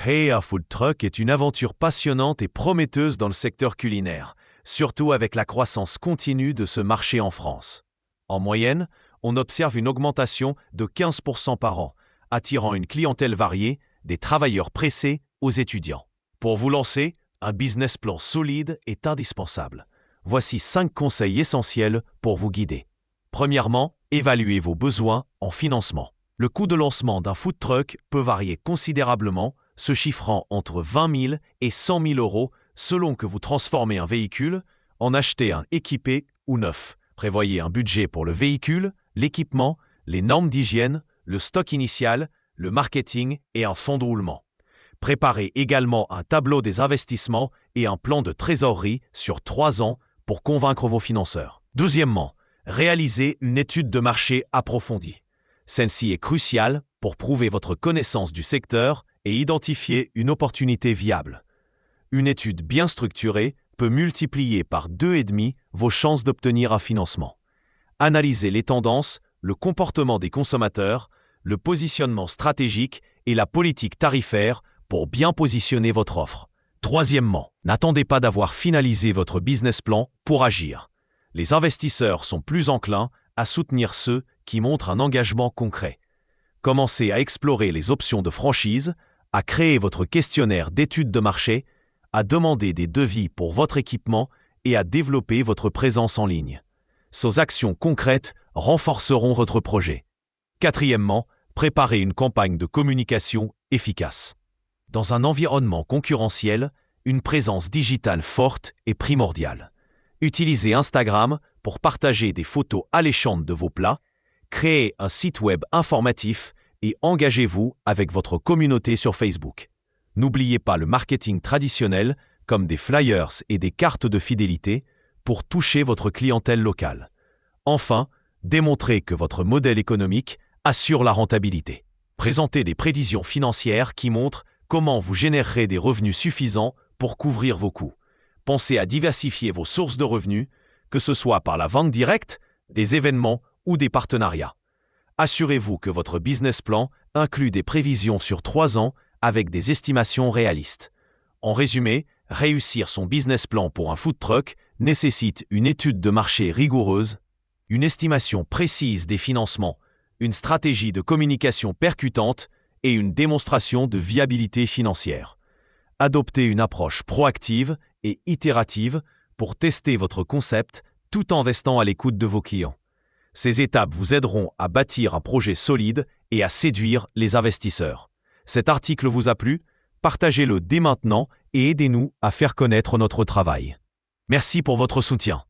Créer un food truck est une aventure passionnante et prometteuse dans le secteur culinaire, surtout avec la croissance continue de ce marché en France. En moyenne, on observe une augmentation de 15% par an, attirant une clientèle variée, des travailleurs pressés aux étudiants. Pour vous lancer, un business plan solide est indispensable. Voici 5 conseils essentiels pour vous guider. Premièrement, évaluez vos besoins en financement. Le coût de lancement d'un food truck peut varier considérablement, se chiffrant entre 20 000 et 100 000 euros selon que vous transformez un véhicule, en achetez un équipé ou neuf. Prévoyez un budget pour le véhicule, l'équipement, les normes d'hygiène, le stock initial, le marketing et un fonds de roulement. Préparez également un tableau des investissements et un plan de trésorerie sur 3 ans pour convaincre vos financeurs. Deuxièmement, réalisez une étude de marché approfondie. Celle-ci est cruciale pour prouver votre connaissance du secteur et identifier une opportunité viable. Une étude bien structurée peut multiplier par 2,5 vos chances d'obtenir un financement. Analysez les tendances, le comportement des consommateurs, le positionnement stratégique et la politique tarifaire pour bien positionner votre offre. Troisièmement, n'attendez pas d'avoir finalisé votre business plan pour agir. Les investisseurs sont plus enclins à soutenir ceux qui montrent un engagement concret. Commencez à explorer les options de franchise, à créer votre questionnaire d'études de marché, à demander des devis pour votre équipement et à développer votre présence en ligne. Ces actions concrètes renforceront votre projet. Quatrièmement, préparez une campagne de communication efficace. Dans un environnement concurrentiel, une présence digitale forte est primordiale. Utilisez Instagram pour partager des photos alléchantes de vos plats, créez un site web informatif et engagez-vous avec votre communauté sur Facebook. N'oubliez pas le marketing traditionnel comme des flyers et des cartes de fidélité pour toucher votre clientèle locale. Enfin, démontrez que votre modèle économique assure la rentabilité. Présentez des prévisions financières qui montrent comment vous générerez des revenus suffisants pour couvrir vos coûts. Pensez à diversifier vos sources de revenus, que ce soit par la vente directe, des événements ou des partenariats. Assurez-vous que votre business plan inclut des prévisions sur 3 ans avec des estimations réalistes. En résumé, réussir son business plan pour un food truck nécessite une étude de marché rigoureuse, une estimation précise des financements, une stratégie de communication percutante et une démonstration de viabilité financière. Adoptez une approche proactive et itérative pour tester votre concept tout en restant à l'écoute de vos clients. Ces étapes vous aideront à bâtir un projet solide et à séduire les investisseurs. Cet article vous a plu? Partagez-le dès maintenant et aidez-nous à faire connaître notre travail. Merci pour votre soutien.